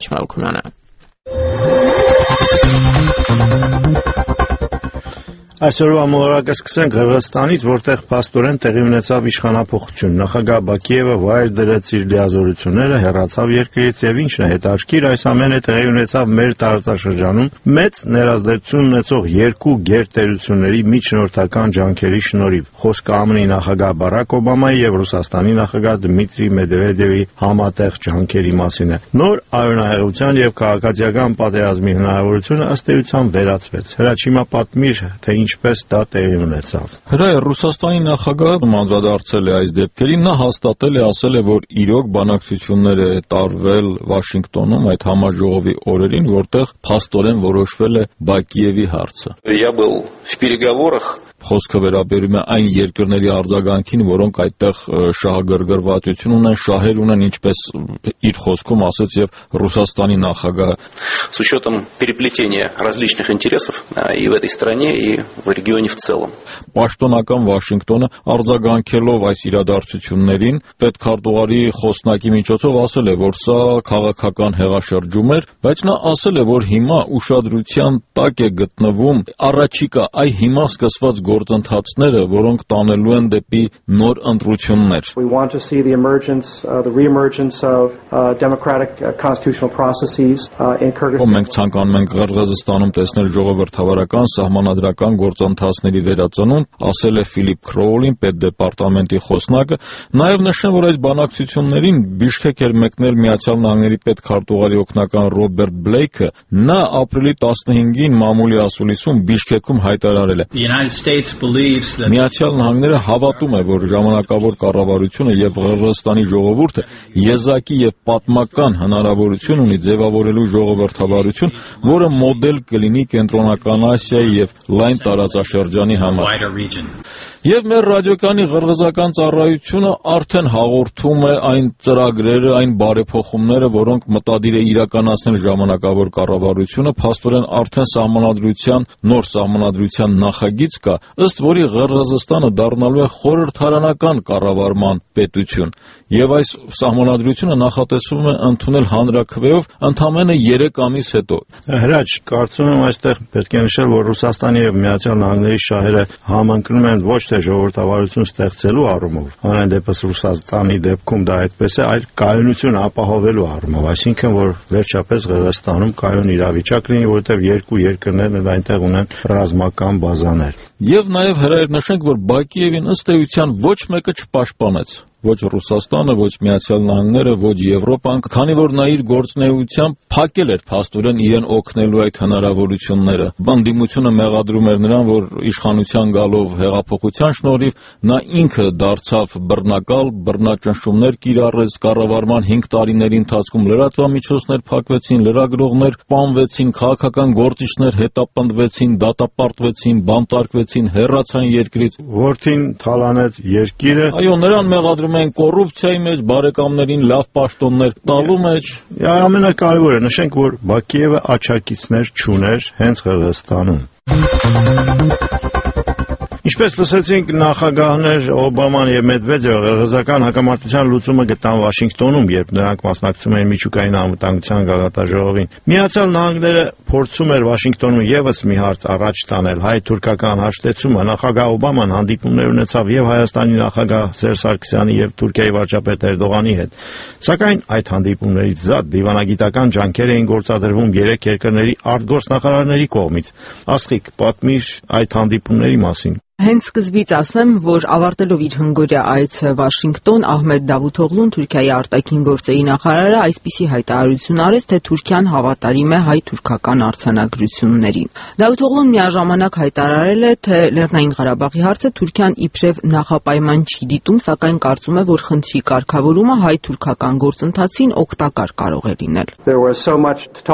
Մալքումյանը։ Այսօրվա մոլորակը սկսենք Ղրղստանից, որտեղ փաստորեն տեղի ունեցավ իշխանափոխություն։ Նախագահ Բակիևը վայր դրեց իր լիազորությունները, հեռացավ երկրից եւ ինչն է հետաքրքիր, այս ամենը տեղի ունեցավ մեր տարածաշրջանում մեծ ներազդեցություն ունեցող երկու գերտերությունների միջնորդական ջանքերի շնորհիվ։ Խոսքը ԱՄՆ-ի նախագահ Բարակ Օբամայի եւ Ռուսաստանի նախագահ Դմիտրի Մեդվեդևի համատեղ ջանքերի մասին է։ Նոր արյունահեղության եւ քաղաքացիական պատերազմի հնարավորությունը ըստ էության վերացվեց։ Հրաչիմա պատմիր, թե ինչպես դա տեղի ունեցավ։ Հրայր Ռուսաստանի նախագահը անդրադարձել է այս դեպքերին, նա հաստատել է, ասել է, որ իրոք բանակցություններ է տարվել Վաշինգտոնում այդ համաժողովի օրերին, որտեղ փաստորեն որոշվել է Բակիևի հարցը։ Я был в переговорах. Խոսքը վերաբերում է այն երկրների արձագանքին, որոնք այդտեղ շահագրգռվածություն ունեն, շահեր ունեն, ինչպես իր խոսքում ասաց եւ Ռուսաստանի նախագահը։ С учетом переплетения различных интересов и в этой стране, и в регионе в целом. Պաշտոնական Վաշինգտոնը արձագանքելով այս իրադարձություններին, պետքարտուղարի խոսնակի միջոցով ասել է, որ սա քաղաքական հեղաշրջում էր, բայց նա ասել է, որ հիմա ուշադրության տակ է գտնվում առաջիկա հիմա սկսված գործընթացները, որոնք տանելու են դեպի նոր ընտրություններ։ We want to see the re-emergence of democratic constitutional processes in Kyrgyzstan. Մենք ցանկանում ենք Ղրղզստանում տեսնել ժողովրդավարական սահմանադրական գործընթացների վերածնունդ, ասել է Ֆիլիպ Քրոուլին, պետդեպարտամենտի խոսնակը, նաև նշել, որ այս բանակցություններին Բիշքեկ էր մեկնել Միացյալ Նահանգների պետքարտուղարի օգնական Ռոբերտ Բլեյքը, նա ապրիլի 15-ին մամուլի ասուլիսում Բիշքեքում հայտարարել է. Միացյալ Նահանգները հավատում է, որ ժամանակավոր կառավարությունը եւ Ղրղզստանի ժողովուրդը եզակի եւ պատմական հնարավորություն ունի ձևավորելու ժողովրդավարություն, որը մոդել կլինի Կենտրոնական Ասիայի եւ լայն տարածաշրջանի համար։ Եվ մեր ռադիոկայանի ղրղզական ծառայությունը արդեն հաղորդում է այն ծրագրերը, այն բարեփոխումները, որոնք մտադիր է իրականացնել ժամանակավոր կառավարությունը, փաստորեն արդեն նոր սահմանադրության նախագիծ կա, ըստ որի Ղրղզստանը դառնալու է խորհրդարանական կառավարման պետություն, եւ այս սահմանադրությունը նախատեսվում է ընդունել հանրաքվեով ընդամենը 3 ամիս հետո։ Հրաչ, կարծում եմ այստեղ պետք է նշել, որ Ռուսաստանի եւ Միացյալ Նահանգների շահերը համընկնում են ոչ թե ժողովրդավարություն ստեղծելու առումով, ամենայն դեպս Ռուսաստանի դեպքում դա այդպես է, այլ կայունություն ապահովելու առումով, այսինքն որ վերջապես Ղրղզստանում կայուն իրավիճակ լինի, որովհետեւ երկու երկրներն այնտեղ ունեն ռազմական բազաներ։ Եվ նաև հրայր նշենք, որ Բակիևին ըստ էության ոչ մեկը չպաշտպանեց, ոչ Ռուսաստանը, ոչ Միացյալ Նահանգները, ոչ Եվրոպան, քանի որ նա իր գործունեությամբ փակել էր փաստորեն իրեն օգնելու այդ հնարավորությունները։ Բանդիմությունը մեղադրում էր նրան, որ իշխանության գալով հեղափոխության շնորհիվ նա ինքը դարձավ բռնակալ, բռնաճնշումներ կիրառեց, կառավարման 5 տարիների ընթացքում լրատվամիջոցներ փակվեցին, լրագրողներ սպանվեցին, քաղաքական գործիչներ հետապնդվեցին, դատապարտվեցին, բանտարկվեցին, հեռացան երկրից։ Որդին թալանեց երկիրը։ Այո, նրան մեղադրում են կոռուպցիայի մեջ, բարեկամներին լավ պաշտոններ տալու մեջ։ Ամենակարևորը նշենք, որ Բակիևը աչակիցներ չուներ հենց Ղրղզստանում։ Ինչպես լսեցինք, նախագահներ Օբաման եւ Մեդվեդևը ղրղզական հակամարտության լուծումը գտան Վաշինգտոնում, երբ նրանք մասնակցում էին միջուկային անվտանգության գագաթաժողովին։ Միացյալ Նահանգները փորձում էր Վաշինգտոնում եւս մի հարց առաջ տանել՝ հայ-թուրքական հաշտեցումը։ Նախագահ Օբաման հանդիպումներ ունեցավ եւ Հայաստանի նախագահ Սերժ Սարգսյանի եւ Թուրքիայի վարչապետ Էրդողանի հետ։ Սակայն այդ հանդիպումներից զատ դիվանագիտական ջանքեր էին գործադրվում 3 երկրների արտգործնախարարների կողմից։ Աստղիկ, պատմիր այդ հանդիպումների մասին։ Հենց սկզբից ասեմ, որ ավարտելով իր հնգօրյա այցը Վաշինգտոն, Ահմեդ Դավութօղլուն, Թուրքիայի արտաքին գործերի նախարարը, այսպիսի հայտարարություն արեց, թե Թուրքիան հավատարիմ է հայ-թուրքական արձանագրություններին։ Դավութօղլուն միաժամանակ հայտարարել է, թե Լեռնային Ղարաբաղի հարցը Թուրքիան իբրև նախապայման չի դիտում, սակայն կարծում է, որ խնդրի կարգավորումը հայ-թուրքական գործընթացին օգտակար կարող է լինել։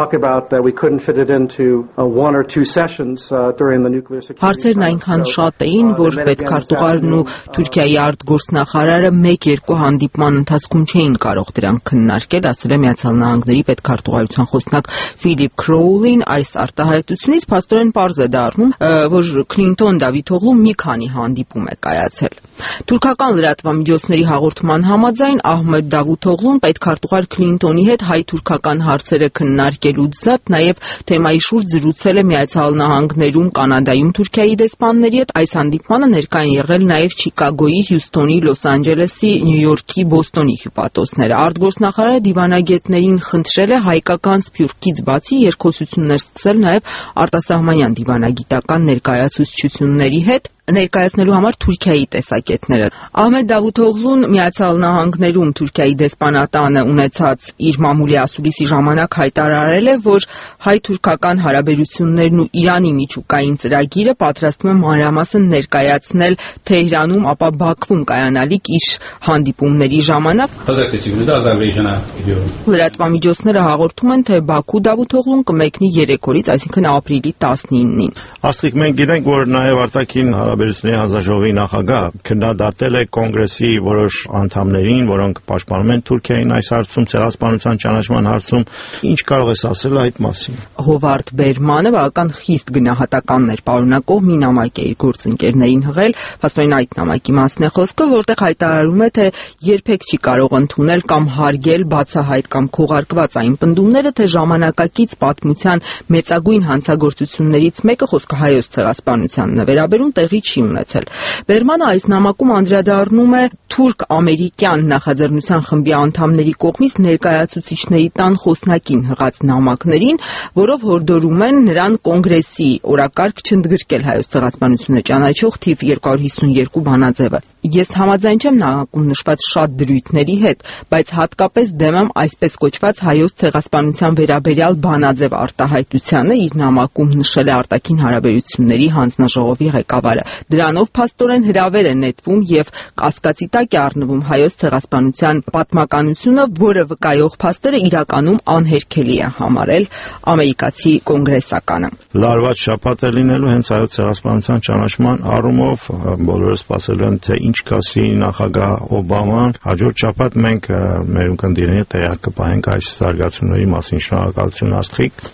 Հարցերն այնքան շատ էին, որ պետքարտուղարն ու Թուրքիայի արտգործնախարարը 1-2 հանդիպման ընթացքում չէին կարող դրանք քննարկել, ասել է Միացյալ Նահանգների պետքարտուղարության խոսնակ Ֆիլիպ Քրոուլին։ Այս արտահայտությունից փաստորեն պարզ է դառնում, որ Քլինտոն-Դավիթօղլու մի քանի հանդիպում է կայացել։ Թուրքական լրատվամիջոցների հաղորդման համաձայն Ահմեդ Դավութօղլուն պետքարտուղար Քլինտոնի հետ հայ-թուրքական հարցերը քննարկելուց զատ նաև թեմայի շուրջ զրուցել է Միացյալ Նահանգներում, Կանադայում Թուրքիայի դեսպանների հետ։ Այս հանդիպմանը ներկա են եղել նաև Չիկագոյի, Հյուսթոնի, Լոս Անջելեսի, Նյու Յորքի, Բոստոնի հյուպատոսները։ Արտգործնախարարը դիվանագետներին խնդրել է հայկական սփյուռքից բացի երկխոսություններ սկսել նաև արտասահմանյան դիվանագիտական ներկայացուցչությունների հետ, ներկայացնելու համար Թուրքիայի տեսակետները։ Ահմեդ Դավութօղլուն Միացյալ Նահանգներում Թուրքիայի դեսպանատանը ունեցած իր մամուլի ասուլիսի ժամանակ հայտարարել է, որ հայ-թուրքական հարաբերություններն ու Իրանի միջուկային ծրագիրը պատրաստվում է մանրամասն ներկայացնել Թեհրանում, ապա Բաքվում կայանալիք իր հանդիպումների ժամանակ։ Լրատվամիջոցները հաղորդում են, թե Բաքու Դավութօղլուն կմեկնի 3 օրից, այսինքն ապրիլի 19-ին։ Աստղիկ, մենք գիտենք, որ նաև արտաքին հարաբերությունների հանձնաժողովի նախագահ քննադատել է կոնգրեսի որոշ անդամներին, որոնք պաշտպանում են Թուրքիային այս հարցում, ցեղասպանության ճանաչման հարցում։ Ինչ կարող ես ասել այդ մասին։ Հովարդ Բերմանը բավական խիստ գնահատականներ պարունակող մի նամակ է իր գործընկերներին հղել, փաստորեն այդ նամակի մասն է խոսքը, որտեղ հայտարարում է, թե երբեք չի կարող ընդունել կամ հարգել բացահայտ կամ քողարկված այն պնդումները, թե ժամանակակից պատմության մեծագույն հանցագործություններից մեկը, խոսքը հայոց ցեղասպանությանն է վերաբերում, տեղի չի ունեցել։ Բերմանը այս նամակում անդրադառնում է թուրք-ամերիկյան նախաձեռնության խմբի անդամների կողմից ներկայացուցիչների տան խոսնակին հղած նամակներին, որով հորդորում են նրան կոնգրեսի օրակարգ չընդգրկել հայոց ցեղասպանությունը ճանաչող թիվ 252 բանաձևը։ Ես համաձայն չեմ նամակում նշված շատ դրույթների հետ, բայց հատկապես դեմ եմ այսպես կոչված հայոց ցեղասպանության վերաբերյալ բանաձև արտահայտությանը, իր նամակում նշել է արտաքին հարաբերությունների հանձնաժողովի ղեկավարը։ Դրանով փաստորեն հրավեր է նետվում եւ կասկածի տակ է առնվում հայոց ցեղասպանության պատմականությունը, որը վկայող փաստերը իրականում անհերքելի է համարել ամերիկացի կոնգրեսականը։ Լարված շաբաթ է լինելու հենց հայոց ցեղասպանության ճանաչման առումով, բոլորը սպասելու են, թե ինչ կասի նախագահ Օբաման։ Հաջորդ շաբաթ մենք մեր ունկնդիրների տեղյակ կպահենք այս զարգացումների մասին։ Շնորհակալություն, Աստղիկ։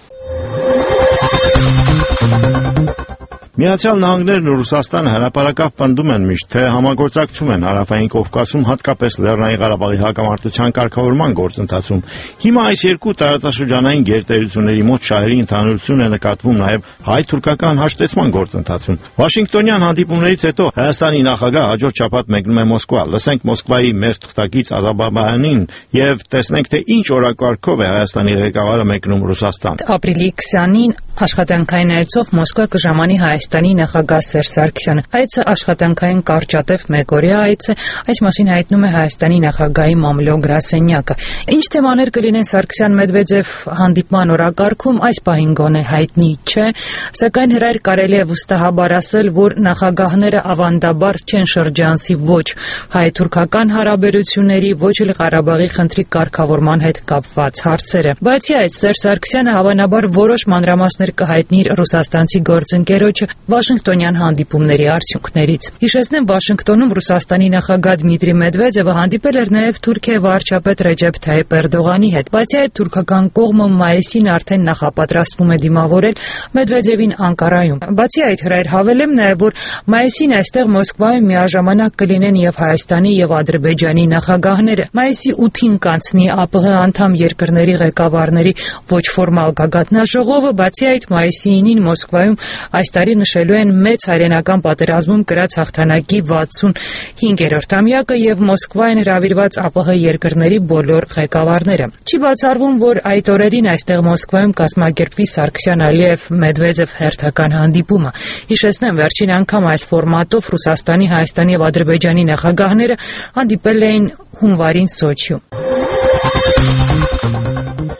Միացյալ Նահանգներն ու Ռուսաստանը հրապարակավ պնդում են միշտ, թե համագործակցում են Հարավային Կովկասում, հատկապես Լեռնային Ղարաբաղի հակամարտության կարգավորման գործընթացում։ Հիմա այս երկու տարածաշրջանային գերտերությունների մոտ շահերի ընդհանրություն է նկատվում նաև հայ-թուրքական հաշտեցման գործընթացում։ Վաշինգտոնյան հանդիպումներից հետո Հայաստանի նախագահ հաջորդ շաբաթ մեկնում է Մոսկվա։ Լսենք Մոսկվայի մեր թղթակից Ազարբայջանին եւ տեսնենք, թե ինչ օրակարգով է Հայաստանի ղեկավարը մեկնում Ռուսաստան։ Ապրիլի 20-ին աշխատանքային այցով Մոսկվա կժամանի Հայաստանի նախագահ Սերժ Սարգսյանը։ Այցը աշխատանքային կարճատև մեկօրյա այց է, այս մասին հայտնում է Հայաստանի նախագահի մամլո գրասենյակը։ Ինչ թեմաներ կլինեն Սարգսյան-Մեդվեդև հանդիպման օրակարգում, այս պահին գոնե հայտնի չէ, սակայն հրայր կարելի է վստահաբար ասել, որ նախագահները ավանդաբար չեն շրջանցի ոչ հայ-թուրքական հարաբերությունների, ոչ էլ Ղարաբաղի խնդրի կարգավորման հետ կապված հարցերը։ Բացի այդ, Սերժ Սարգսյանը հավանաբար որոշ մանրամասներ կհայտնի իր ռուսաստանցի գործընկերոջը Վաշինգտոնյան հանդիպումների արդյունքներից։ Հիշեցնեմ, Վաշինգտոնում Ռուսաստանի նախագահ Դմիտրի Մեդվեդևը հանդիպել էր նաև Թուրքիայի վարչապետ Ռեջեփ Թայիփ Էրդողանի հետ։ Բացի այդ, թուրքական կողմը մայիսին արդեն նախապատրաստվում է դիմավորել Մեդվեդևին Անկարայում։ Բացի այդ, հրայր հավելեմ նաև, որ մայիսին այստեղ Մոսկվայում միաժամանակ կլինեն եւ Հայաստանի եւ Ադրբեջանի նախագահները։ Մայիսի 8-ին կանցնի ԱՊՀ անդամ երկրների ղեկավարների ոչ ֆորմալ գագաթնաժողովը։ Բացի այդ, մայիսի 9-ին Մոսկվայում այս տարի նշելու են մեծ հայրենական պատերազմում կրած հաղթանակի 65-րդ-ամյակը եւ Մոսկվային հրավիրված ԱՊՀ երկրների բոլոր ղեկավարները։ Չի բացառվում, որ այդ օրերին այստեղ Մոսկվայում կազմակերպվի Սարգսյան-Ալիև-Մեդվեդև հերթական հանդիպումը։ Հիշեցնեմ, վերջին անգամ այս ֆորմատով Ռուսաստանի, Հայաստանի եւ Ադրբեջանի նախագահները հանդիպել էին հունվարին Սոչիում։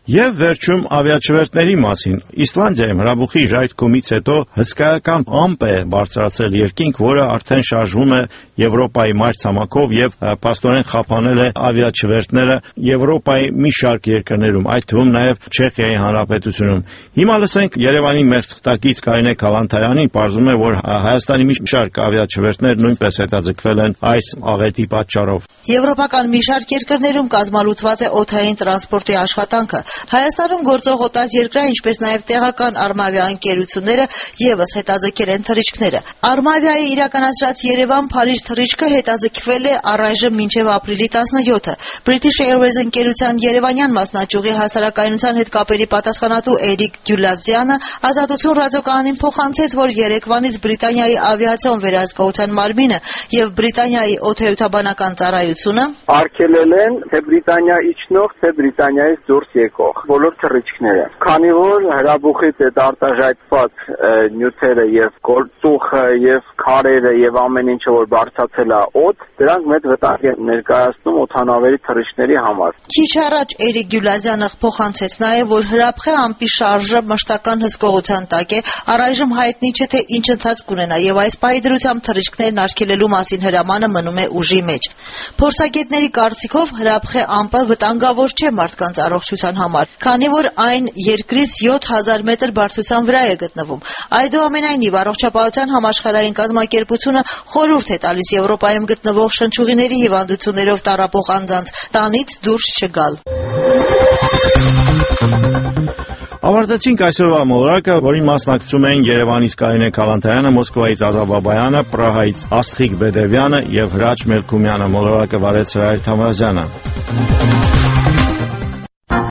Եվ վերջում ավիաչվերթների մասին։ Իսլանդիայում հրաբուխի ժայթքումից հետո հսկայական ամպ է բարձրացել երկինք, որը արդեն շարժվում է Եվրոպայի մայրցամաքով եւ փաստորեն խափանել է ավիաչվերթները Եվրոպայի մի շարք երկրներում, այդ թվում նաեւ Չեխիայի Հանրապետությունում։ Հիմա լսենք Երևանի մեր թղթակից Կարինե Քալանթարյանին, պարզում է, որ Հայաստանի մի շարք ավիաչվերթներ նույնպես հետաձգվել են այս աղետի պատճառով։ Եվրոպական մի շարք երկրներում կազմալուծված է օդային տրանսպորտի աշխատանքը։ Հայաստանում գործող օտար երկրներ, ինչպես նաև տեղական Արմավիա ընկերությունները ևս հետաձգել են թռիչքները։ Արմավիայի իրականացրած Երևան-Փարիզ թռիչքը հետաձգվել է առայժմ մինչև ապրիլի 17-ը։ British Airways ընկերության երևանյան մասնաճյուղի հասարակայնության հետ կապերի պատասխանատու Էրիկ Գյուլազյանը Ազատություն ռադիոկայանին փոխանցեց, որ Երևանից Բրիտանիայի ավիացիոն վերահսկողության մարմինը եւ Բրիտանիայի օդայութաբանական ծառայությունը արգելել են թե Բրիտանիա իջնող, թե Բրիտանիայից դուրս եկող բոլոր թռիչքները։ Քանի որ հրաբուխից այդ արտաժայթված նյութերը եւ գործուխը եւ քարերը եւ ամեն ինչը որ բարձրացել է օդ, դրանք մեծ վտանգ են ներկայացնում օդանավերի թռիչքների համար։ Քիչ առաջ Էրիկ Գյուլազյանը փոխանցեց նաեւ, որ հրաբխե ամպի շարժը մշտական հսկողության տակ է, առայժմ հայտնի չէ թե ինչ ընթացք կունենա եւ այս պահի դրությամբ թռիչքներն արգելելու մասին հրամանը մնում է ուժի մեջ։ Փորձագետների կարծիքով հրաբխե ամպը վտանգավոր չէ մարդկանց առողջության համար, քանի որ այն երկրից 7000 մետր բարձրության վրա է գտնվում։ Այդուամենայնիվ առողջապահության համաշխարհային կազմակերպությունը խորհուրդ է տալիս Եվրոպայում գտնվող շնչուղիների հիվանդություններով տառապող անձանց տանից դուրս չգալ։ Ավարտեցինք այսօրվա մոլորակը, որին մասնակցում էին Երևանից Կարինե Քալանթարյանը, Մոսկվայից Ազատ Բաբայանը, Պրահայից Աստղիկ Բեդևյանը եւ Հրաչ Մելքումյանը։ Մոլորակը վարեց Հրայր Թամրազյանը։